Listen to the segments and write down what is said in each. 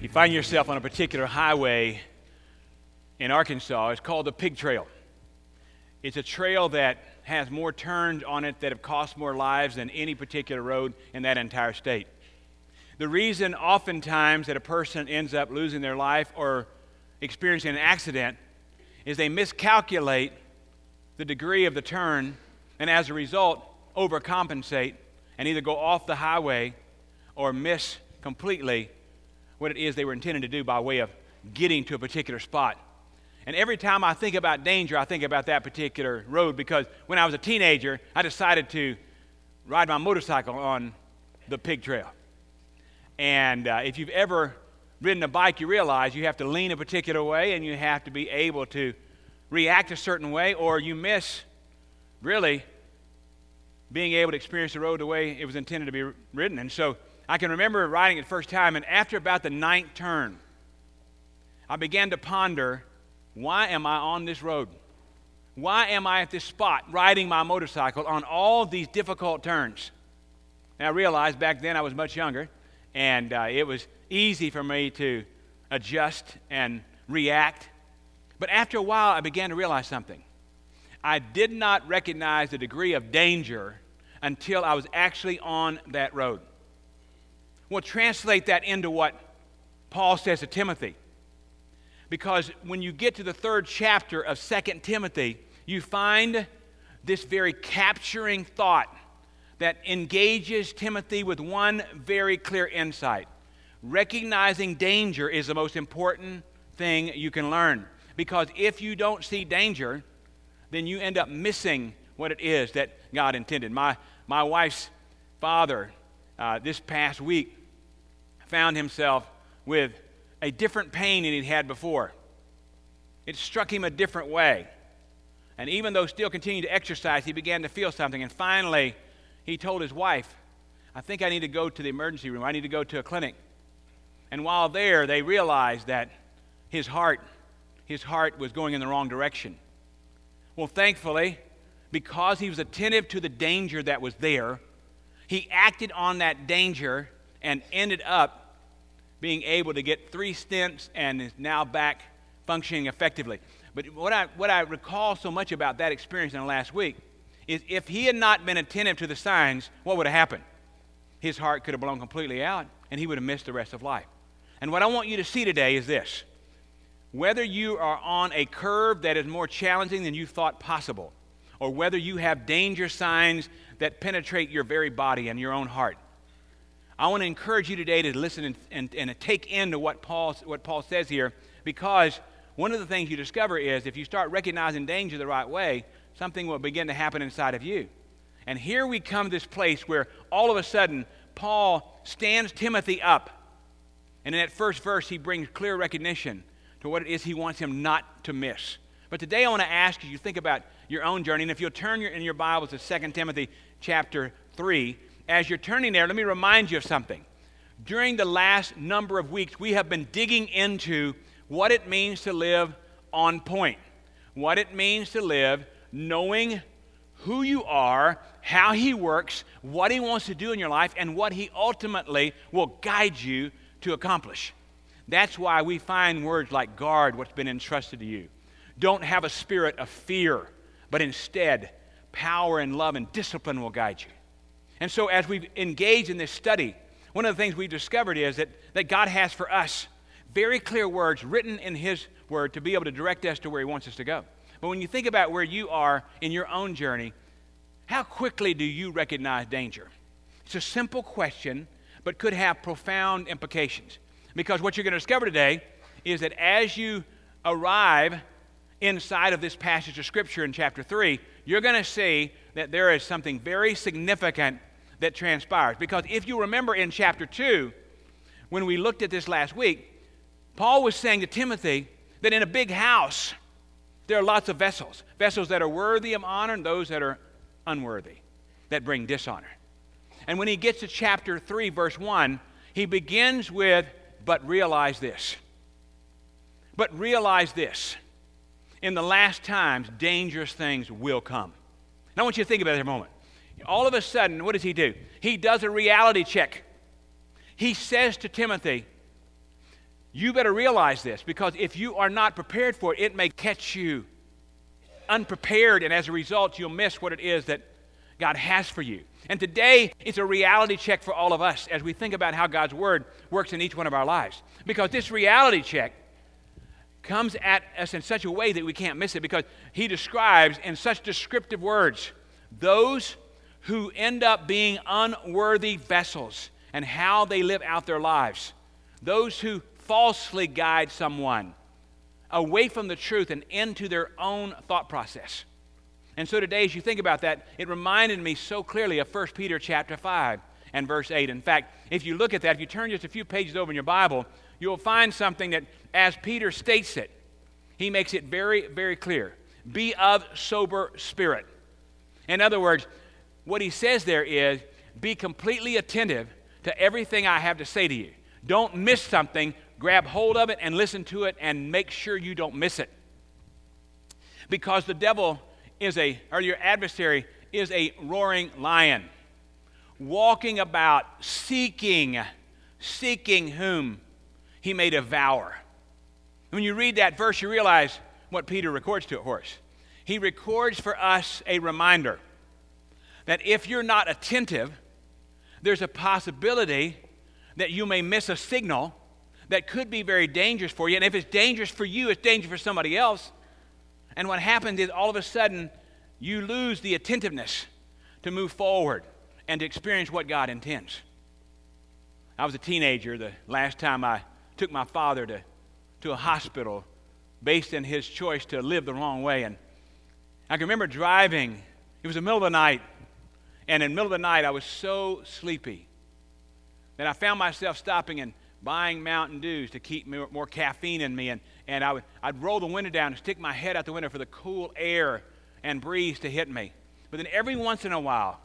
You find yourself on a particular highway in Arkansas. It's called the Pig Trail. It's a trail that has more turns on it that have cost more lives than any particular road in that entire state. The reason oftentimes that a person ends up losing their life or experiencing an accident is they miscalculate the degree of the turn and as a result overcompensate and either go off the highway or miss completely what it is they were intending to do by way of getting to a particular spot. And every time I think about danger, I think about that particular road because when I was a teenager, I decided to ride my motorcycle on the Pig Trail. And if you've ever ridden a bike, you realize you have to lean a particular way and you have to be able to react a certain way or you miss really being able to experience the road the way it was intended to be ridden. And so I can remember riding it the first time, and after about the 9th turn, I began to ponder, why am I on this road? Why am I at this spot riding my motorcycle on all these difficult turns? And I realized back then I was much younger, and it was easy for me to adjust and react. But after a while, I began to realize something. I did not recognize the degree of danger until I was actually on that road. We'll translate that into what Paul says to Timothy. Because when you get to the 3rd chapter of 2 Timothy, you find this very capturing thought that engages Timothy with one very clear insight. Recognizing danger is the most important thing you can learn. Because if you don't see danger, then you end up missing what it is that God intended. My wife's father, this past week, found himself with a different pain than he'd had before. It struck him a different way. And even though still continuing to exercise, he began to feel something. And finally, he told his wife, I think I need to go to the emergency room. I need to go to a clinic. And while there, they realized that his heart was going in the wrong direction. Well, thankfully, because he was attentive to the danger that was there, he acted on that danger and ended up being able to get 3 stents and is now back functioning effectively. But what I recall so much about that experience in the last week is if he had not been attentive to the signs, what would have happened? His heart could have blown completely out and he would have missed the rest of life. And what I want you to see today is this. Whether you are on a curve that is more challenging than you thought possible, or whether you have danger signs that penetrate your very body and your own heart, I want to encourage you today to listen and take into what Paul says here, because one of the things you discover is if you start recognizing danger the right way, something will begin to happen inside of you. And here we come to this place where all of a sudden Paul stands Timothy up, and in that first verse he brings clear recognition to what it is he wants him not to miss. But today I want to ask you to think about your own journey, and if you'll turn in your Bibles to 2 Timothy chapter 3, as you're turning there, let me remind you of something. During the last number of weeks, we have been digging into what it means to live on point, what it means to live knowing who you are, how he works, what he wants to do in your life, and what he ultimately will guide you to accomplish. That's why we find words like guard what's been entrusted to you. Don't have a spirit of fear, but instead power and love and discipline will guide you. And so as we've engaged in this study, one of the things we've discovered is that God has for us very clear words written in his word to be able to direct us to where he wants us to go. But when you think about where you are in your own journey, how quickly do you recognize danger? It's a simple question, but could have profound implications. Because what you're going to discover today is that as you arrive inside of this passage of Scripture in chapter 3, you're going to see that there is something very significant that transpires. Because if you remember in chapter 2, when we looked at this last week, Paul was saying to Timothy that in a big house, there are lots of vessels that are worthy of honor and those that are unworthy, that bring dishonor. And when he gets to chapter 3, verse 1, he begins with, but realize this. But realize this. In the last times, dangerous things will come. And I want you to think about it for a moment. All of a sudden, what does he do? He does a reality check. He says to Timothy, You better realize this, because if you are not prepared for it, it may catch you unprepared, and as a result, you'll miss what it is that God has for you. And today, it's a reality check for all of us as we think about how God's Word works in each one of our lives. Because this reality check comes at us in such a way that we can't miss it, because He describes in such descriptive words those who end up being unworthy vessels and how they live out their lives. Those who falsely guide someone away from the truth and into their own thought process. And so today, as you think about that, it reminded me so clearly of 1 Peter chapter 5 and verse 8. In fact, if you look at that, if you turn just a few pages over in your Bible, you'll find something that, as Peter states it, he makes it very, very clear. Be of sober spirit. In other words, what he says there is, be completely attentive to everything I have to say to you. Don't miss something. Grab hold of it and listen to it and make sure you don't miss it. Because the devil or your adversary is a roaring lion, walking about seeking whom he may devour. When you read that verse, you realize what Peter records to us. He records for us a reminder that if you're not attentive, there's a possibility that you may miss a signal that could be very dangerous for you. And if it's dangerous for you, it's dangerous for somebody else. And what happens is all of a sudden, you lose the attentiveness to move forward and to experience what God intends. I was a teenager the last time I took my father to a hospital based on his choice to live the wrong way. And I can remember driving. It was the middle of the night. And in the middle of the night, I was so sleepy that I found myself stopping and buying Mountain Dews to keep more caffeine in me. And I'd roll the window down and stick my head out the window for the cool air and breeze to hit me. But then every once in a while,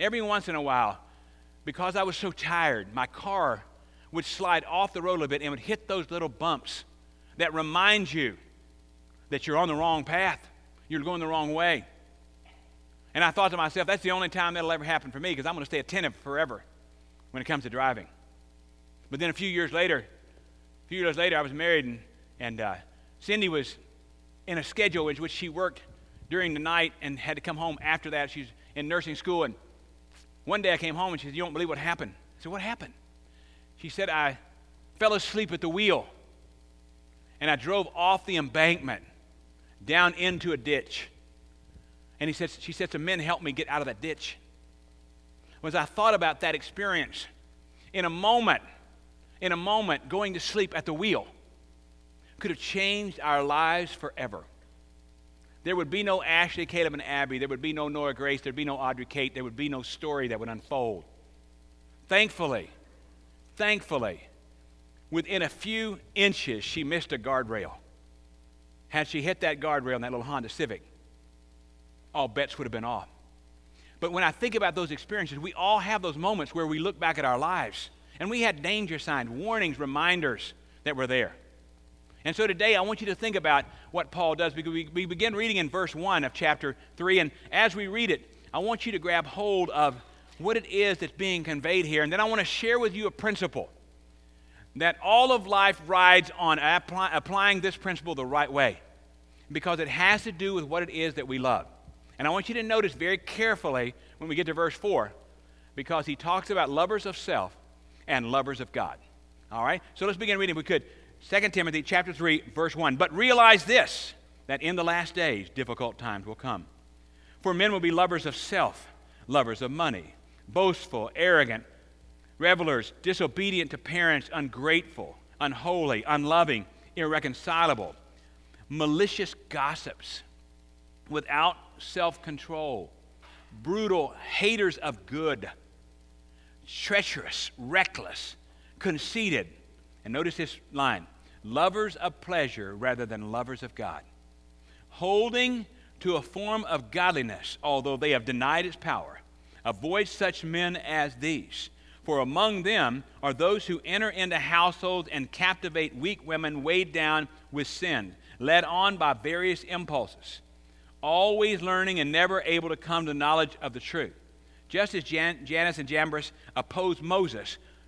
because I was so tired, my car would slide off the road a little bit and would hit those little bumps that remind you that you're on the wrong path. You're going the wrong way. And I thought to myself, that's the only time that'll ever happen for me, because I'm going to stay attentive forever when it comes to driving. But then a few years later, I was married, and Cindy was in a schedule in which she worked during the night and had to come home after that. She's in nursing school, and one day I came home and she said, "You don't believe what happened." I said, "What happened?" She said, "I fell asleep at the wheel, and I drove off the embankment down into a ditch." And she said, "Some men helped me get out of that ditch." As I thought about that experience, in a moment, going to sleep at the wheel could have changed our lives forever. There would be no Ashley, Caleb, and Abby. There would be no Nora Grace. There would be no Audrey Kate. There would be no story that would unfold. Thankfully, within a few inches, she missed a guardrail. Had she hit that guardrail in that little Honda Civic, all bets would have been off. But when I think about those experiences, we all have those moments where we look back at our lives and we had danger signs, warnings, reminders that were there. And so today I want you to think about what Paul does, because we begin reading in verse 1 of chapter 3, and as we read it, I want you to grab hold of what it is that's being conveyed here, and then I want to share with you a principle that all of life rides on applying this principle the right way, because it has to do with what it is that we love. And I want you to notice very carefully when we get to verse 4, because he talks about lovers of self and lovers of God. All right? So let's begin reading if we could. 2 Timothy chapter 3, verse 1. But realize this, that in the last days difficult times will come. For men will be lovers of self, lovers of money, boastful, arrogant, revelers, disobedient to parents, ungrateful, unholy, unloving, irreconcilable, malicious gossips, without self-control, brutal, haters of good, treacherous, reckless, conceited. And notice this line, lovers of pleasure rather than lovers of God, holding to a form of godliness, although they have denied its power. Avoid such men as these. For among them are those who enter into households and captivate weak women weighed down with sin, led on by various impulses, always learning and never able to come to knowledge of the truth. Just as Jannes and Jambres opposed Moses,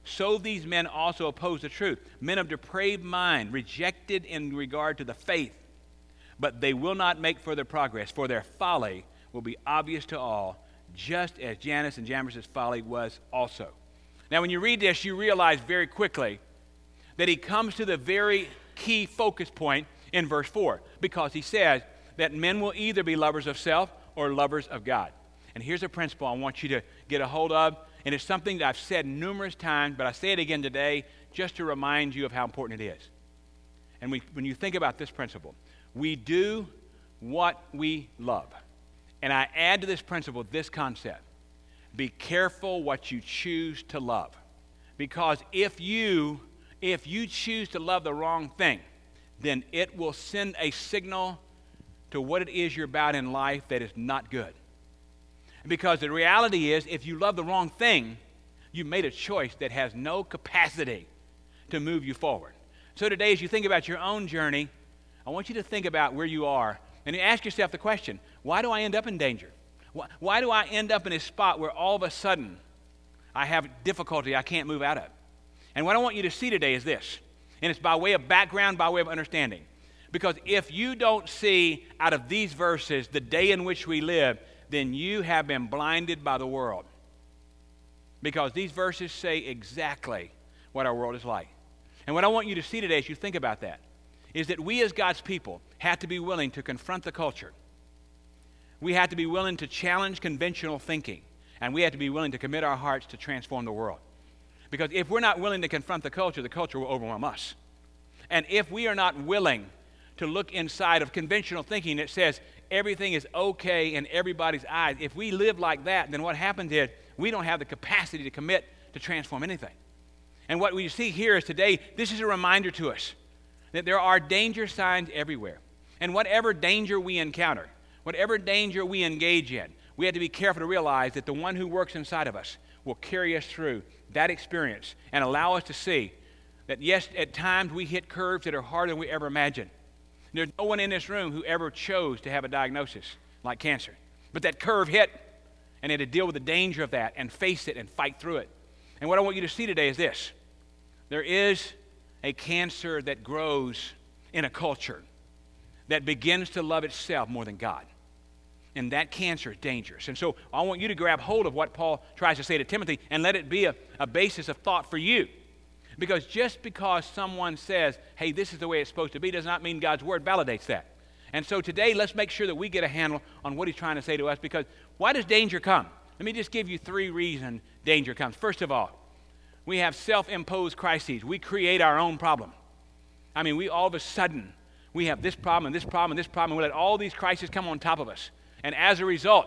So these men also oppose the truth. Men of depraved mind, rejected in regard to the faith, but they will not make further progress, for their folly will be obvious to all, just as Jannes and Jambres' folly was also. Now, when you read this, you realize very quickly that he comes to the very key focus point in verse 4, because he says that men will either be lovers of self or lovers of God. And here's a principle I want you to get a hold of, and it's something that I've said numerous times, but I say it again today just to remind you of how important it is. And when you think about this principle, we do what we love. And I add to this principle this concept: be careful what you choose to love. Because if you choose to love the wrong thing, then it will send a signal to what it is you're about in life that is not good. Because the reality is, if you love the wrong thing, you made a choice that has no capacity to move you forward. So today, as you think about your own journey, I want you to think about where you are and ask yourself the question, why do I end up in danger? Why do I end up in a spot where all of a sudden I have difficulty I can't move out of? And what I want you to see today is this, and it's by way of background, by way of understanding. Because if you don't see out of these verses the day in which we live, then you have been blinded by the world. Because these verses say exactly what our world is like. And what I want you to see today as you think about that is that we as God's people have to be willing to confront the culture. We have to be willing to challenge conventional thinking. And we have to be willing to commit our hearts to transform the world. Because if we're not willing to confront the culture will overwhelm us. And if we are not willing to look inside of conventional thinking that says everything is okay in everybody's eyes, if we live like that, then what happens is we don't have the capacity to commit to transform anything. And what we see here is today, this is a reminder to us that there are danger signs everywhere. And whatever danger we encounter, whatever danger we engage in, we have to be careful to realize that the one who works inside of us will carry us through that experience and allow us to see that, yes, at times we hit curves that are harder than we ever imagined. There's no one in this room who ever chose to have a diagnosis like cancer. But that curve hit, and they had to deal with the danger of that and face it and fight through it. And what I want you to see today is this. There is a cancer that grows in a culture that begins to love itself more than God. And that cancer is dangerous. And so I want you to grab hold of what Paul tries to say to Timothy and let it be a basis of thought for you. Because just because someone says, hey, this is the way it's supposed to be, does not mean God's word validates that. And so today, let's make sure that we get a handle on what he's trying to say to us. Because why does danger come? Let me just give you 3 reasons danger comes. First of all, we have self-imposed crises. We create our own problem. I mean, we all of a sudden, we have this problem and this problem and this problem. And we let all these crises come on top of us. And as a result,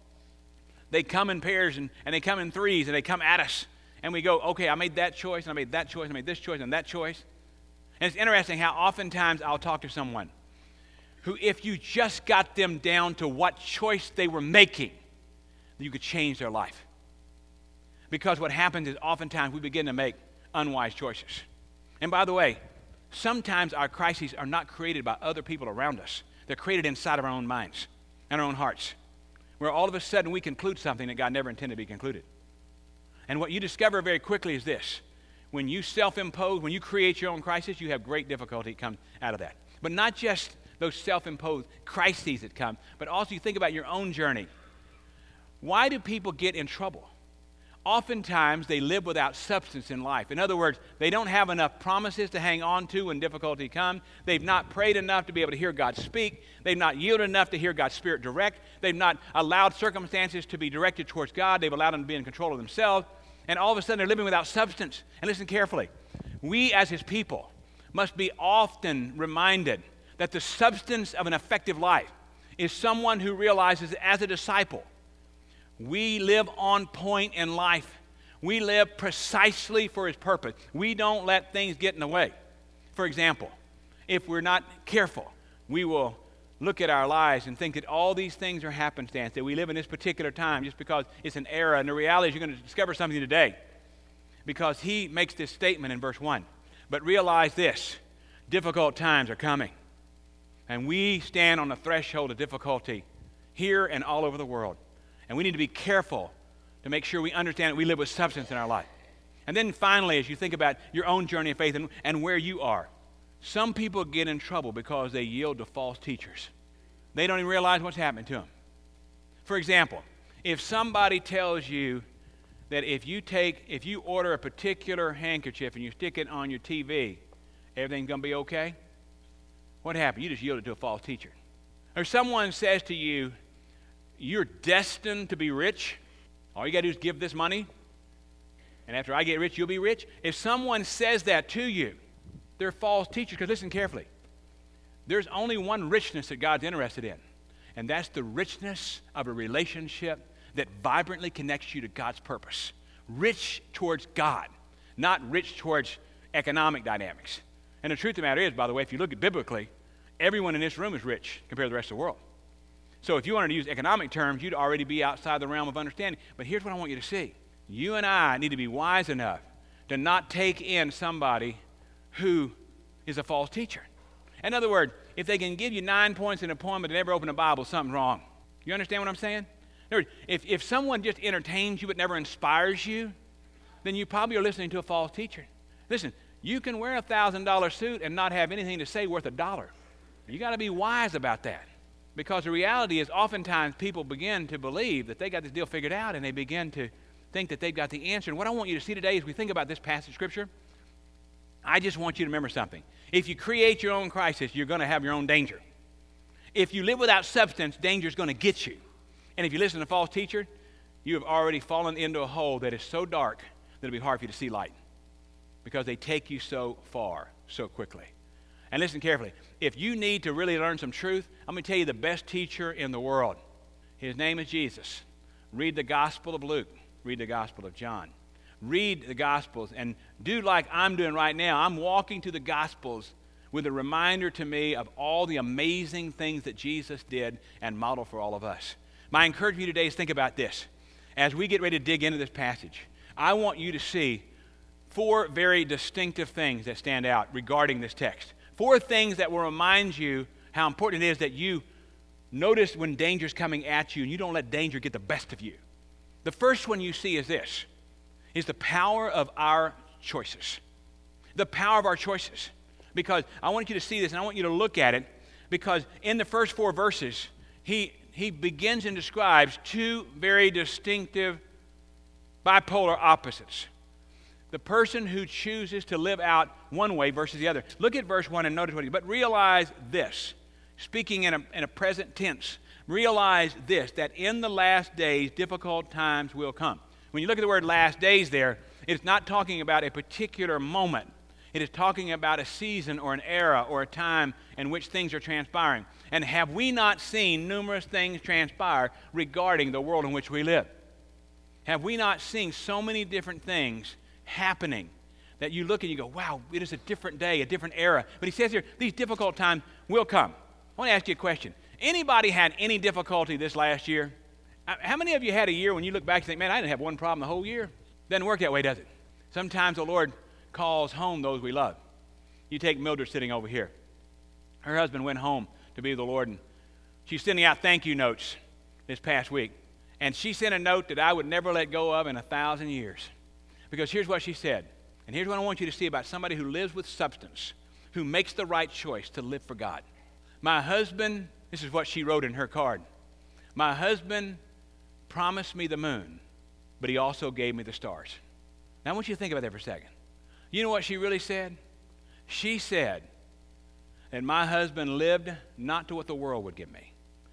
they come in pairs and they come in threes and they come at us. And we go, okay, I made that choice, and I made that choice, and I made this choice, and that choice. And it's interesting how oftentimes I'll talk to someone who, if you just got them down to what choice they were making, you could change their life. Because what happens is oftentimes we begin to make unwise choices. And by the way, sometimes our crises are not created by other people around us. They're created inside of our own minds and our own hearts, where all of a sudden we conclude something that God never intended to be concluded. And what you discover very quickly is this. When you self-impose, when you create your own crisis, you have great difficulty come out of that. But not just those self-imposed crises that come, but also you think about your own journey. Why do people get in trouble? Oftentimes, they live without substance in life. In other words, they don't have enough promises to hang on to when difficulty comes. They've not prayed enough to be able to hear God speak. They've not yielded enough to hear God's Spirit direct. They've not allowed circumstances to be directed towards God. They've allowed them to be in control of themselves. And all of a sudden, they're living without substance. And listen carefully. We, as His people, must be often reminded that the substance of an effective life is someone who realizes that as a disciple, we live on point in life. We live precisely for His purpose. We don't let things get in the way. For example, if we're not careful, we will look at our lives and think that all these things are happenstance, that we live in this particular time just because it's an era. And the reality is you're going to discover something today, because he makes this statement in verse 1. But realize this, difficult times are coming. And we stand on the threshold of difficulty here and all over the world. And we need to be careful to make sure we understand that we live with substance in our life. And then finally, as you think about your own journey of faith and where you are, some people get in trouble because they yield to false teachers. They don't even realize what's happening to them. For example, if somebody tells you that if you order a particular handkerchief and you stick it on your TV, everything's going to be okay, what happened? You just yielded to a false teacher. Or someone says to you, you're destined to be rich. All you got to do is give this money, and after I get rich, you'll be rich. If someone says that to you, they're false teachers. Because listen carefully. There's only one richness that God's interested in, and that's the richness of a relationship that vibrantly connects you to God's purpose. Rich towards God, not rich towards economic dynamics. And the truth of the matter is, by the way, if you look at biblically, everyone in this room is rich compared to the rest of the world. So if you wanted to use economic terms, you'd already be outside the realm of understanding. But here's what I want you to see. You and I need to be wise enough to not take in somebody who is a false teacher. In other words, if they can give you 9 points in a poem but never open a Bible, something's wrong. You understand what I'm saying? In other words, if someone just entertains you but never inspires you, then you probably are listening to a false teacher. Listen, you can wear a $1,000 suit and not have anything to say worth $1. You got to be wise about that. Because the reality is oftentimes people begin to believe that they got this deal figured out, and they begin to think that they've got the answer. And what I want you to see today as we think about this passage of Scripture, I just want you to remember something. If you create your own crisis, you're going to have your own danger. If you live without substance, danger is going to get you. And if you listen to a false teacher, you have already fallen into a hole that is so dark that it'll be hard for you to see light, because they take you so far so quickly. And listen carefully. If you need to really learn some truth, I'm going to tell you the best teacher in the world. His name is Jesus. Read the Gospel of Luke. Read the Gospel of John. Read the Gospels and do like I'm doing right now. I'm walking to the Gospels with a reminder to me of all the amazing things that Jesus did and modeled for all of us. My encouragement to you today is think about this. As we get ready to dig into this passage, I want you to see 4 very distinctive things that stand out regarding this text. 4 things that will remind you how important it is that you notice when danger's coming at you and you don't let danger get the best of you. The first one you see is this, is the power of our choices. The power of our choices. Because I want you to see this, and I want you to look at it, because in the first 4 verses, he begins and describes 2 very distinctive bipolar opposites. The person who chooses to live out one way versus the other. Look at verse 1 and notice what he says. But realize this, speaking in a present tense, realize this, that in the last days difficult times will come. When you look at the word last days there, it's not talking about a particular moment. It is talking about a season or an era or a time in which things are transpiring. And have we not seen numerous things transpire regarding the world in which we live? Have we not seen so many different things happening that you look and you go, wow, it is a different day, a different era. But he says here, these difficult times will come. I want to ask you a question. Anybody had any difficulty this last year? How many of you had a year when you look back and think, man, I didn't have one problem the whole year? Doesn't work that way, does it? Sometimes the Lord calls home those we love. You take Mildred sitting over here. Her husband went home to be with the Lord, and she's sending out thank you notes this past week. And she sent a note that I would never let go of in 1,000 years. Because here's what she said, and here's what I want you to see about somebody who lives with substance, who makes the right choice to live for God. My husband, this is what she wrote in her card. My husband promised me the moon, but he also gave me the stars. Now I want you to think about that for a second. You know what she really said? She said that my husband lived not to what the world would give me,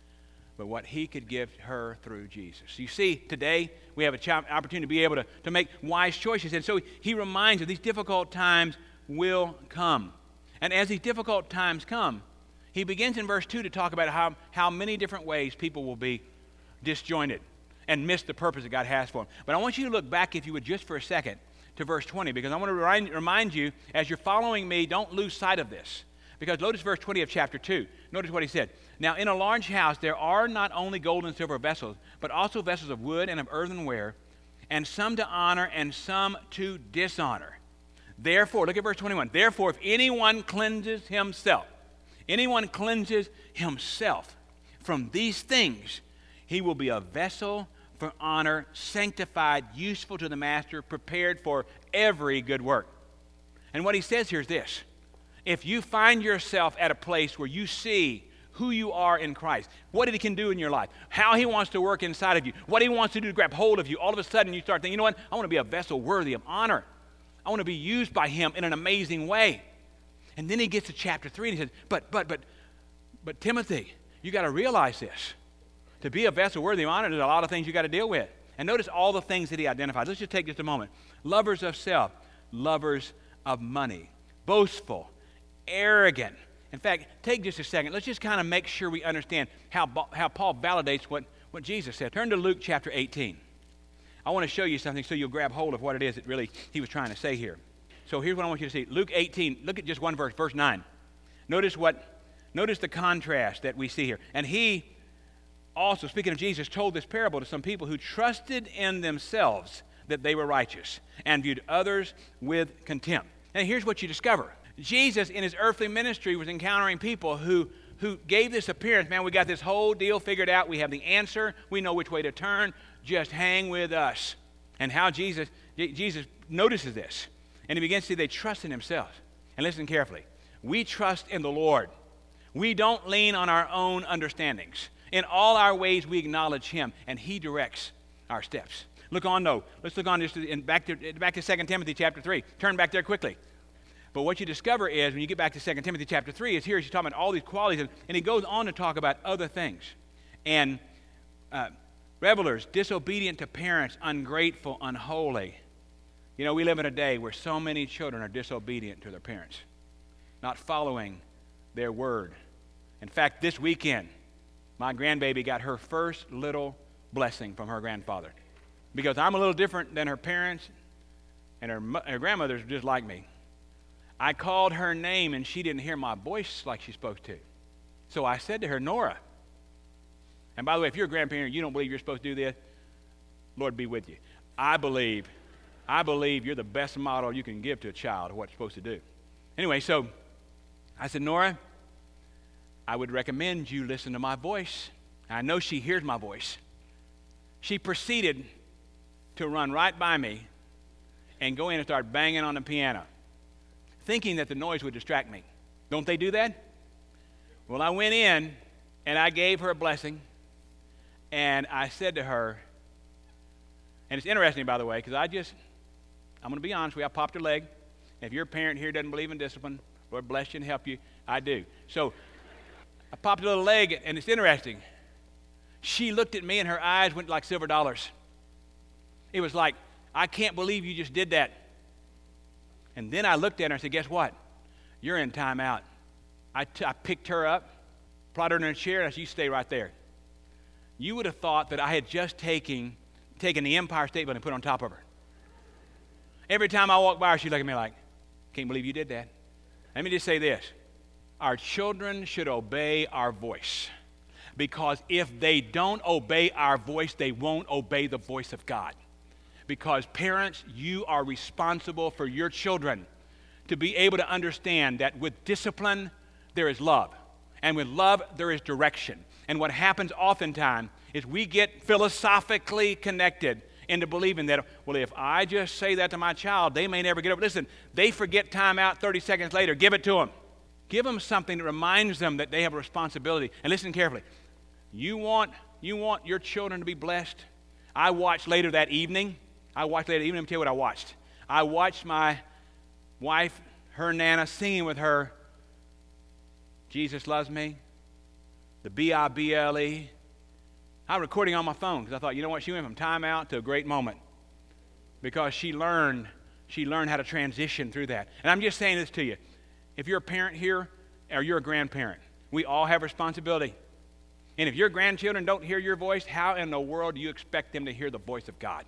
but what he could give her through Jesus. You see, today we have an opportunity to be able to make wise choices. And so he reminds us these difficult times will come. And as these difficult times come, he begins in verse 2 to talk about how many different ways people will be disjointed and miss the purpose that God has for them. But I want you to look back, if you would, just for a second to verse 20, because I want to remind you, as you're following me, don't lose sight of this. Because notice verse 20 of chapter 2. Notice what he said. Now, in a large house there are not only gold and silver vessels, but also vessels of wood and of earthenware, and some to honor and some to dishonor. Therefore, look at verse 21. Therefore, if anyone cleanses himself from these things, he will be a vessel for honor, sanctified, useful to the master, prepared for every good work. And what he says here is this. If you find yourself at a place where you see who you are in Christ, what he can do in your life, how he wants to work inside of you, what he wants to do to grab hold of you, all of a sudden you start thinking, you know what, I want to be a vessel worthy of honor. I want to be used by him in an amazing way. And then he gets to chapter 3 and he says, but Timothy, you got to realize this. To be a vessel worthy of honor, there's a lot of things you got to deal with. And notice all the things that he identifies. Let's just take just a moment. Lovers of self, lovers of money, boastful, arrogant. In fact, take just a second. Let's just kind of make sure we understand how Paul validates what Jesus said. Turn to Luke chapter 18. I want to show you something so you'll grab hold of what it is that really he was trying to say here. So here's what I want you to see. Luke 18, look at just one verse, verse 9. Notice the contrast that we see here. And he also, speaking of Jesus, told this parable to some people who trusted in themselves that they were righteous and viewed others with contempt. And here's what you discover. Jesus, in his earthly ministry, was encountering people who gave this appearance, man, we got this whole deal figured out. We have the answer. We know which way to turn. Just hang with us. And how Jesus notices this. And he begins to see they trust in themselves. And listen carefully. We trust in the Lord. We don't lean on our own understandings. In all our ways, we acknowledge him, and he directs our steps. Look on, though. Let's look on just back to 2 Timothy chapter 3. Turn back there quickly. But what you discover is, when you get back to 2 Timothy chapter 3, is here he's talking about all these qualities, and he goes on to talk about other things. And revelers, disobedient to parents, ungrateful, unholy. You know, we live in a day where so many children are disobedient to their parents, not following their word. In fact, this weekend, my grandbaby got her first little blessing from her grandfather. Because I'm a little different than her parents, and her grandmother's just like me. I called her name, and she didn't hear my voice like she's supposed to. So I said to her, Nora. And by the way, if you're a grandparent, you don't believe you're supposed to do this, Lord be with you. I believe you're the best model you can give to a child of what it's supposed to do. Anyway, so I said, Nora, I would recommend you listen to my voice. I know she hears my voice. She proceeded to run right by me and go in and start banging on the piano, thinking that the noise would distract me. Don't they do that? Well, I went in and I gave her a blessing, and I said to her, and it's interesting, by the way, because I'm going to be honest with you, I popped her leg. If you're a parent here who doesn't believe in discipline, Lord bless you and help you, I do. So I popped a little leg, and it's interesting. She looked at me, and her eyes went like silver dollars. It was like, I can't believe you just did that. And then I looked at her and said, guess what? You're in timeout. I picked her up, brought her in a chair, and I said, you stay right there. You would have thought that I had just taken the Empire State Building and put it on top of her. Every time I walked by her, she'd look at me like, can't believe you did that. Let me just say this. Our children should obey our voice. Because if they don't obey our voice, they won't obey the voice of God. Because parents, you are responsible for your children to be able to understand that with discipline, there is love. And with love, there is direction. And what happens oftentimes is we get philosophically connected into believing that, well, if I just say that to my child, they may never get over. Listen, they forget time out 30 seconds later. Give it to them. Give them something that reminds them that they have a responsibility. And listen carefully. You want your children to be blessed? I watched later that evening. Let me tell you what I watched. I watched my wife, her Nana, singing with her, Jesus Loves Me, the B-I-B-L-E. I was recording on my phone because I thought, you know what, she went from timeout to a great moment because she learned how to transition through that. And I'm just saying this to you. If you're a parent here or you're a grandparent, we all have responsibility. And if your grandchildren don't hear your voice, how in the world do you expect them to hear the voice of God?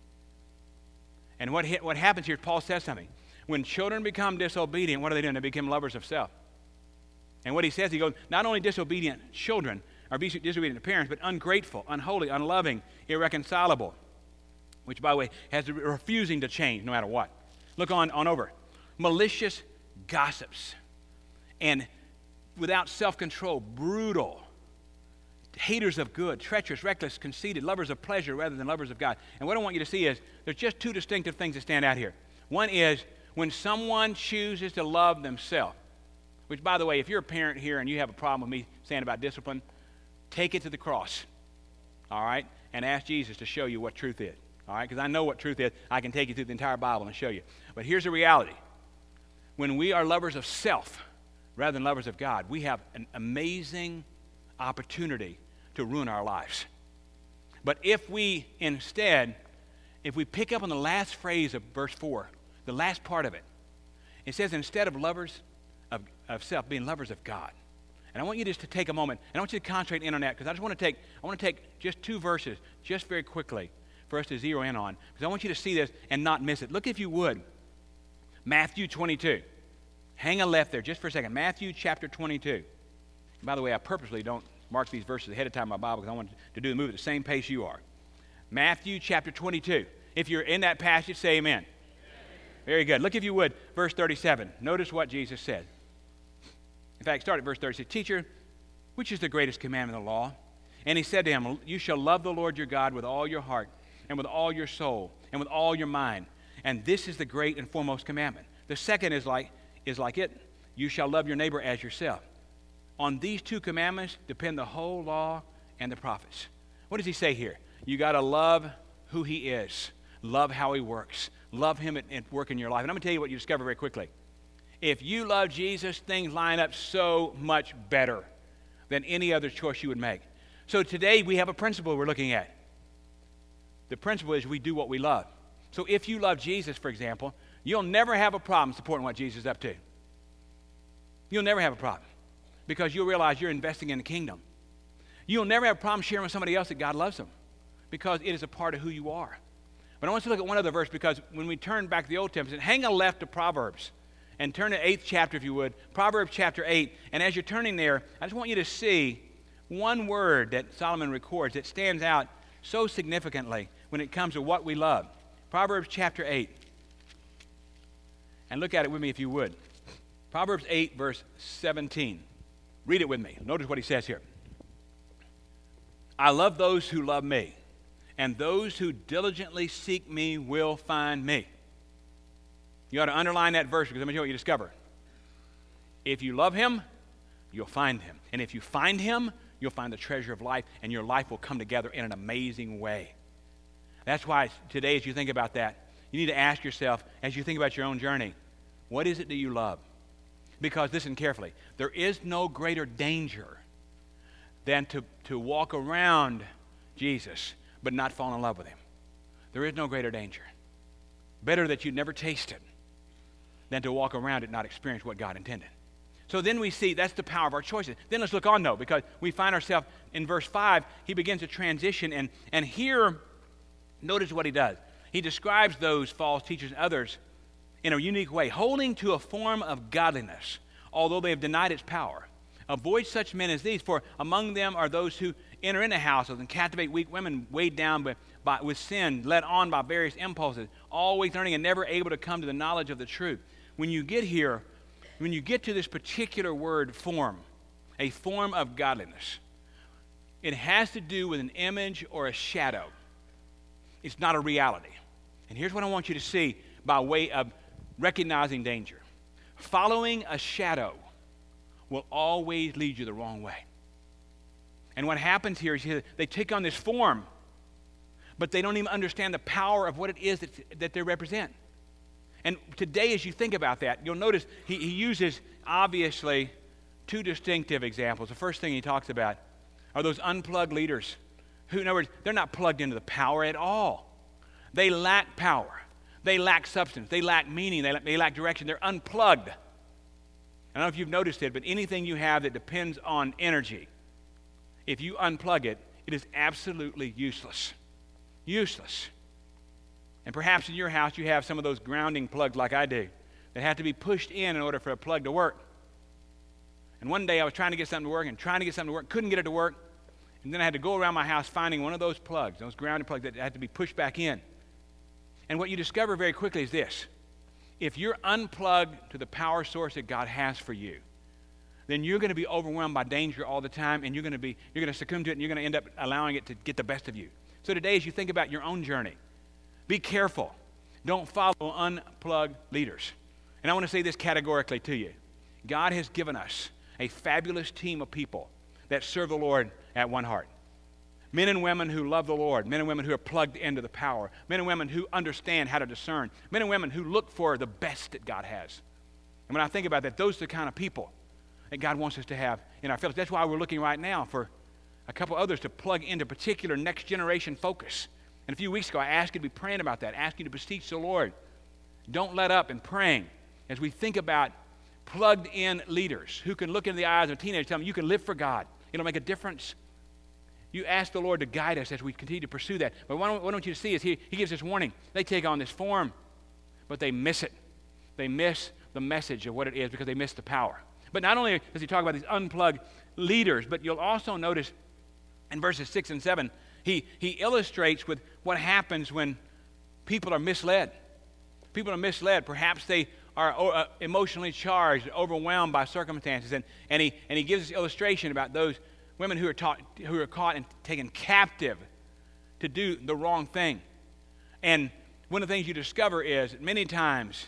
And what happens here, Paul says something. When children become disobedient, what are they doing? They become lovers of self. And what he says, he goes, not only disobedient children are disobedient to parents, but ungrateful, unholy, unloving, irreconcilable, which, by the way, has refusing to change no matter what. Look on over. Malicious gossips and without self-control, brutal, haters of good, treacherous, reckless, conceited, lovers of pleasure rather than lovers of God. And what I want you to see is there's just two distinctive things that stand out here. One is when someone chooses to love themselves, which, by the way, if you're a parent here and you have a problem with me saying about discipline, take it to the cross, all right, and ask Jesus to show you what truth is, all right, because I know what truth is. I can take you through the entire Bible and show you. But here's the reality. When we are lovers of self rather than lovers of God, we have an amazing opportunity to ruin our lives. But if we pick up on the last phrase of verse 4, the last part of it, it says instead of lovers of self, being lovers of God. And I want you just to take a moment, and I want you to concentrate in on that, because I want to take just 2 verses, just very quickly, for us to zero in on, because I want you to see this and not miss it. Look, if you would, Matthew 22. Hang a left there just for a second. Matthew chapter 22. And by the way, I purposely don't mark these verses ahead of time in my Bible because I want to move at the same pace you are. Matthew chapter 22. If you're in that passage, say amen. Very good. Look, if you would, verse 37. Notice what Jesus said. In fact, start at verse 36. Teacher, which is the greatest commandment of the law? And he said to him, you shall love the Lord your God with all your heart and with all your soul and with all your mind. And this is the great and foremost commandment. The second is like it. You shall love your neighbor as yourself. On these 2 commandments depend the whole law and the prophets. What does he say here? You got to love who he is. Love how he works. Love him at work in your life. And I'm going to tell you what you discover very quickly. If you love Jesus, things line up so much better than any other choice you would make. So today we have a principle we're looking at. The principle is we do what we love. So if you love Jesus, for example, you'll never have a problem supporting what Jesus is up to. You'll never have a problem because you'll realize you're investing in the kingdom. You'll never have a problem sharing with somebody else that God loves them because it is a part of who you are. But I want you to look at one other verse, because when we turn back to the Old Testament, hang a left to Proverbs and turn to 8th chapter, if you would, Proverbs chapter 8. And as you're turning there, I just want you to see one word that Solomon records that stands out so significantly when it comes to what we love. Proverbs chapter 8. And look at it with me if you would. Proverbs 8, verse 17. Read it with me. Notice what he says here. I love those who love me, and those who diligently seek me will find me. You ought to underline that verse, because I'm going to tell you what you discover. If you love him, you'll find him. And if you find him, you'll find the treasure of life, and your life will come together in an amazing way. That's why today, as you think about that, you need to ask yourself, as you think about your own journey, what is it that you love? Because, listen carefully, there is no greater danger than to walk around Jesus but not fall in love with him. There is no greater danger. Better that you never taste it than to walk around it and not experience what God intended. So then we see that's the power of our choices. Then let's look on, though, because we find ourselves in verse 5. He begins to transition, and here, notice what he does. He describes those false teachers and others in a unique way, holding to a form of godliness, although they have denied its power. Avoid such men as these, for among them are those who enter into houses and captivate weak women, weighed down with sin, led on by various impulses, always learning and never able to come to the knowledge of the truth. When you get here, when you get to this particular word, form, a form of godliness, it has to do with an image or a shadow. It's not a reality. And here's what I want you to see by way of recognizing danger. Following a shadow will always lead you the wrong way. And what happens here is they take on this form, but they don't even understand the power of what it is that they represent. And today, as you think about that, you'll notice he uses, obviously, 2 distinctive examples. The first thing he talks about are those unplugged leaders who, in other words, they're not plugged into the power at all. They lack power. They lack substance. They lack meaning. They lack direction. They're unplugged. I don't know if you've noticed it, but anything you have that depends on energy, if you unplug it, it is absolutely useless. Useless. And perhaps in your house you have some of those grounding plugs like I do that have to be pushed in order for a plug to work. And one day I was trying to get something to work, couldn't get it to work, and then I had to go around my house finding one of those plugs, those grounding plugs that had to be pushed back in. And what you discover very quickly is this. If you're unplugged to the power source that God has for you, then you're going to be overwhelmed by danger all the time, and you're going to succumb to it, and you're going to end up allowing it to get the best of you. So today, as you think about your own journey, be careful Don't follow unplugged leaders. And I want to say this categorically to you. God has given us a fabulous team of people that serve the Lord at one heart. Men and women who love the Lord, men and women who are plugged into the power, men and women who understand how to discern, men and women who look for the best that God has. And when I think about that, those are the kind of people that God wants us to have in our fellowship. That's why we're looking right now for a couple others to plug into particular next generation focus. And a few weeks ago, I asked you to be praying about that, asked you to beseech the Lord. Don't let up in praying as we think about plugged in leaders who can look into the eyes of a teenager and tell them, you can live for God. It'll make a difference. You ask the Lord to guide us as we continue to pursue that. But what I want you to see is he gives this warning. They take on this form, but they miss it. They miss the message of what it is because they miss the power. But not only does he talk about these unplugged leaders, but you'll also notice in verses 6 and 7, he illustrates with what happens when people are misled. People are misled. Perhaps they are emotionally charged, overwhelmed by circumstances. And he gives this illustration about those women who are caught and taken captive to do the wrong thing. And one of the things you discover is many times,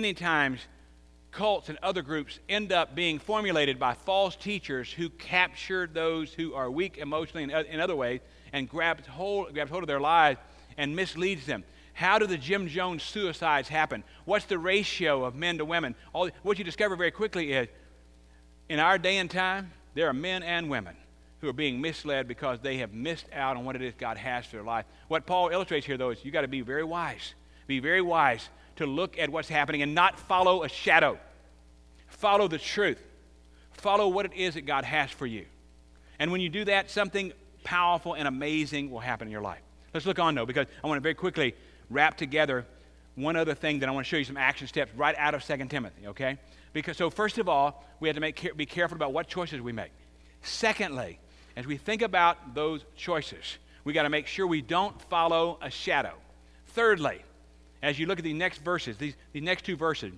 cults and other groups end up being formulated by false teachers who capture those who are weak emotionally in other ways and grabs hold of their lives and misleads them. How do the Jim Jones suicides happen? What's the ratio of men to women? What you discover very quickly is in our day and time, there are men and women who are being misled because they have missed out on what it is God has for their life. What Paul illustrates here, though, is you got to be very wise. Be very wise to look at what's happening and not follow a shadow. Follow the truth. Follow what it is that God has for you. And when you do that, something powerful and amazing will happen in your life. Let's look on, though, because I want to very quickly wrap together one other thing that I want to show you some action steps right out of 2 Timothy, okay? So first of all, we have to be careful about what choices we make. Secondly, as we think about those choices, we got to make sure we don't follow a shadow. Thirdly, as you look at the next verses, these next two verses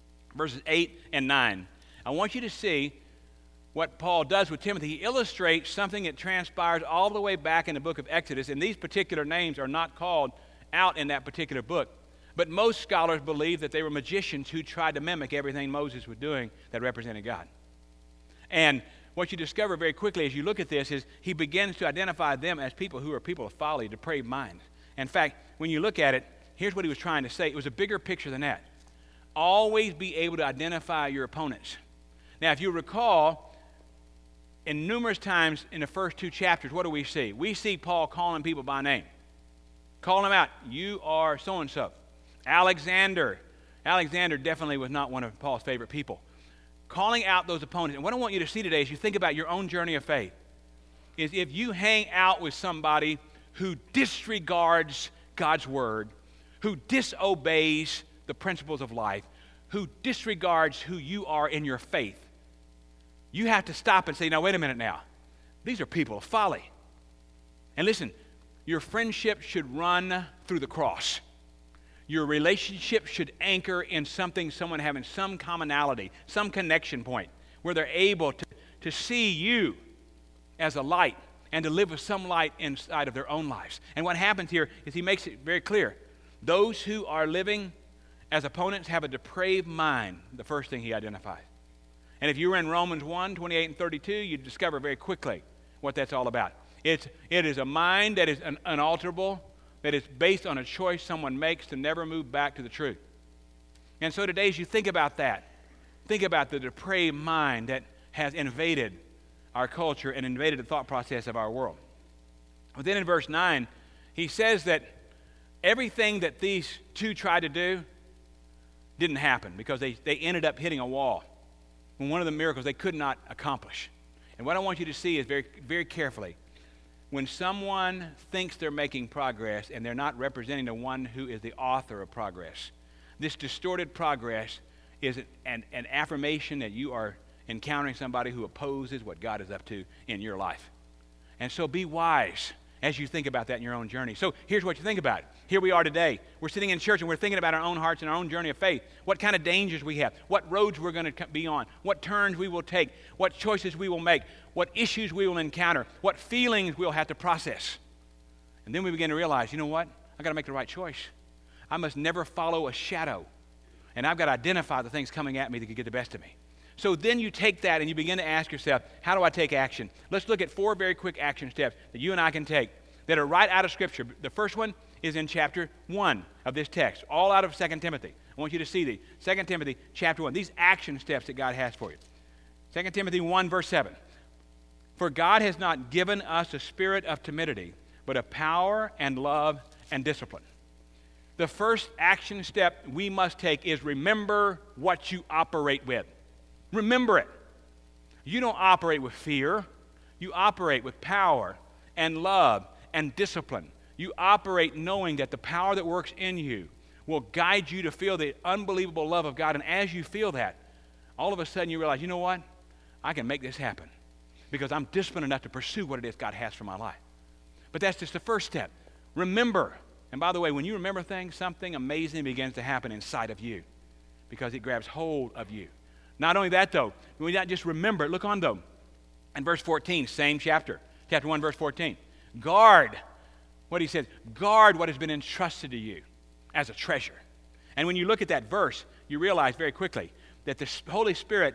8 and 9, I want you to see what Paul does with Timothy. He illustrates something that transpires all the way back in the book of Exodus, and these particular names are not called out in that particular book. But most scholars believe that they were magicians who tried to mimic everything Moses was doing that represented God. And what you discover very quickly as you look at this is he begins to identify them as people who are people of folly, depraved minds. In fact, when you look at it, here's what he was trying to say. It was a bigger picture than that. Always be able to identify your opponents. Now, if you recall, in numerous times in the first two chapters, what do we see? We see Paul calling people by name. Calling them out. You are so-and-so. Alexander definitely was not one of Paul's favorite people. Calling out those opponents. And what I want you to see today as you think about your own journey of faith is if you hang out with somebody who disregards God's word, who disobeys the principles of life, who disregards who you are in your faith, you have to stop and say, now, wait a minute now. These are people of folly. And listen, your friendship should run through the cross. Your relationship should anchor in someone having some commonality, some connection point, where they're able to see you as a light and to live with some light inside of their own lives. And what happens here is he makes it very clear. Those who are living as opponents have a depraved mind, the first thing he identifies. And if you were in Romans 1, 28 and 32, you'd discover very quickly what that's all about. It is a mind that is unalterable, that is based on a choice someone makes to never move back to the truth. And so today, as you think about that, think about the depraved mind that has invaded our culture and invaded the thought process of our world. But then in verse 9, he says that everything that these two tried to do didn't happen because they ended up hitting a wall. And one of the miracles they could not accomplish. And what I want you to see is very, very carefully, when someone thinks they're making progress and they're not representing the one who is the author of progress, this distorted progress is an affirmation that you are encountering somebody who opposes what God is up to in your life. And so be wise as you think about that in your own journey. So here's what you think about. Here we are today. We're sitting in church and we're thinking about our own hearts and our own journey of faith. What kind of dangers we have. What roads we're going to be on. What turns we will take. What choices we will make. What issues we will encounter. What feelings we'll have to process. And then we begin to realize, you know what? I got to make the right choice. I must never follow a shadow. And I've got to identify the things coming at me that could get the best of me. So then you take that and you begin to ask yourself, how do I take action? Let's look at 4 very quick action steps that you and I can take that are right out of Scripture. The first one is in chapter 1 of this text, all out of 2 Timothy. I want you to see these. 2 Timothy chapter 1, these action steps that God has for you. 2 Timothy 1, verse 7. For God has not given us a spirit of timidity, but of power and love and discipline. The first action step we must take is remember what you operate with. Remember it. You don't operate with fear. You operate with power and love and discipline. You operate knowing that the power that works in you will guide you to feel the unbelievable love of God. And as you feel that, all of a sudden you realize, you know what? I can make this happen because I'm disciplined enough to pursue what it is God has for my life. But that's just the first step. Remember. And by the way, when you remember things, something amazing begins to happen inside of you because it grabs hold of you. Not only that, though, we not just remember it. Look on, though. In verse 14, same chapter 1, verse 14. Guard, what he says, guard what has been entrusted to you as a treasure. And when you look at that verse, you realize very quickly that the Holy Spirit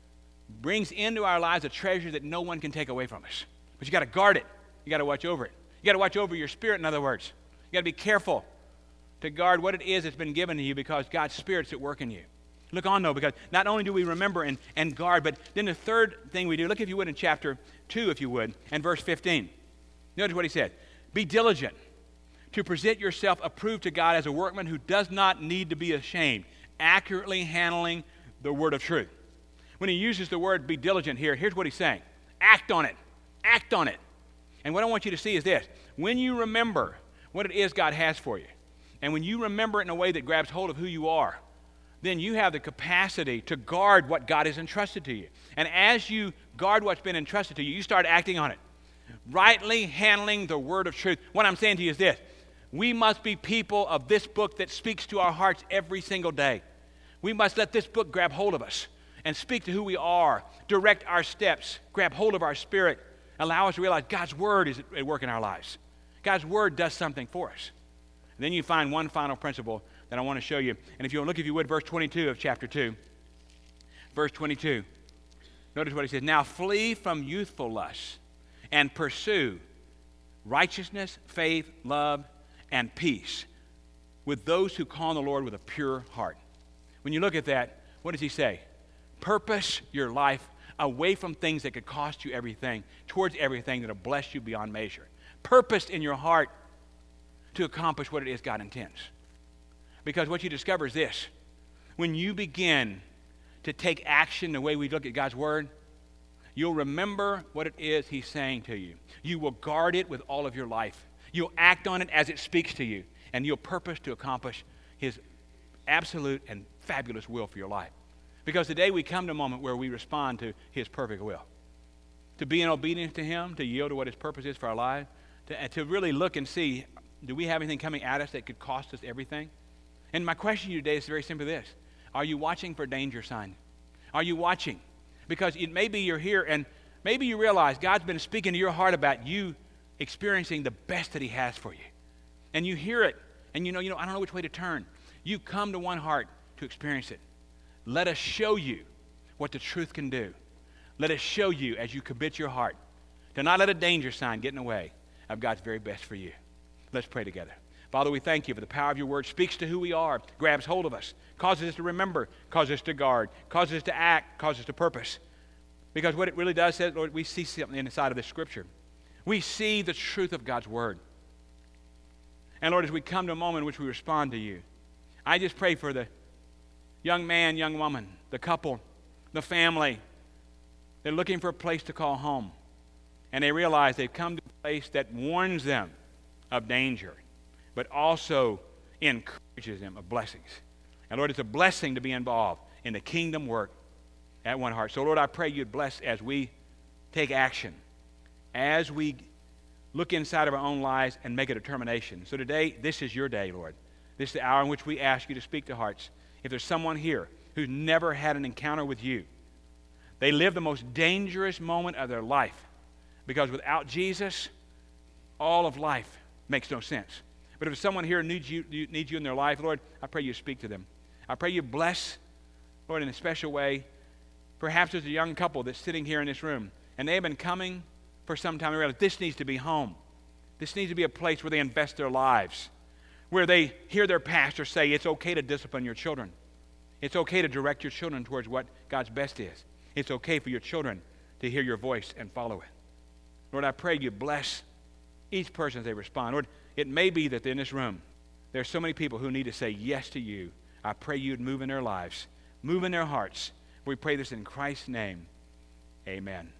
brings into our lives a treasure that no one can take away from us. But you got to guard it. You got to watch over it. You got to watch over your spirit, in other words. You got to be careful to guard what it is that's been given to you because God's Spirit's at work in you. Look on, though, because not only do we remember and guard, but then the third thing we do, look if you would in chapter 2, if you would, and verse 15. Notice what he said. Be diligent to present yourself approved to God as a workman who does not need to be ashamed, accurately handling the word of truth. When he uses the word be diligent here, here's what he's saying. Act on it. Act on it. And what I want you to see is this. When you remember what it is God has for you, and when you remember it in a way that grabs hold of who you are, then you have the capacity to guard what God has entrusted to you. And as you guard what's been entrusted to you, you start acting on it. Rightly handling the word of truth. What I'm saying to you is this. We must be people of this book that speaks to our hearts every single day. We must let this book grab hold of us and speak to who we are, direct our steps, grab hold of our spirit, allow us to realize God's word is at work in our lives. God's word does something for us. And then you find one final principle that I want to show you. And if you'll look, if you would, verse 22 of chapter 2. Verse 22. Notice what he says. Now flee from youthful lusts and pursue righteousness, faith, love, and peace with those who call on the Lord with a pure heart. When you look at that, what does he say? Purpose your life away from things that could cost you everything, towards everything that will bless you beyond measure. Purpose in your heart to accomplish what it is God intends. Because what you discover is this. When you begin to take action the way we look at God's word, you'll remember what it is he's saying to you. You will guard it with all of your life. You'll act on it as it speaks to you, and you'll purpose to accomplish his absolute and fabulous will for your life. Because today we come to a moment where we respond to his perfect will. To be in obedience to him, to yield to what his purpose is for our lives, to really look and see, do we have anything coming at us that could cost us everything? And my question to you today is very simply this. Are you watching for danger signs? Are you watching? Because it may be you're here and maybe you realize God's been speaking to your heart about you experiencing the best that he has for you. And you hear it and you know, I don't know which way to turn. You come to one heart to experience it. Let us show you what the truth can do. Let us show you as you commit your heart to not let a danger sign get in the way of God's very best for you. Let's pray together. Father, we thank you for the power of your word. Speaks to who we are, grabs hold of us, causes us to remember, causes us to guard, causes us to act, causes us to purpose. Because what it really does is, Lord, we see something inside of this scripture. We see the truth of God's word. And Lord, as we come to a moment in which we respond to you, I just pray for the young man, young woman, the couple, the family. They're looking for a place to call home. And they realize they've come to a place that warns them of danger, but also encourages them of blessings. And Lord, it's a blessing to be involved in the kingdom work at One Heart. So Lord, I pray you'd bless as we take action, as we look inside of our own lives and make a determination. So today, this is your day, Lord. This is the hour in which we ask you to speak to hearts. If there's someone here who's never had an encounter with you, they live the most dangerous moment of their life because without Jesus, all of life makes no sense. But if someone here needs you in their life, Lord, I pray you speak to them. I pray you bless, Lord, in a special way. Perhaps there's a young couple that's sitting here in this room, and they have been coming for some time. They realize this needs to be home. This needs to be a place where they invest their lives, where they hear their pastor say it's okay to discipline your children. It's okay to direct your children towards what God's best is. It's okay for your children to hear your voice and follow it. Lord, I pray you bless each person as they respond. Lord, it may be that in this room, there are so many people who need to say yes to you. I pray you'd move in their lives, move in their hearts. We pray this in Christ's name. Amen.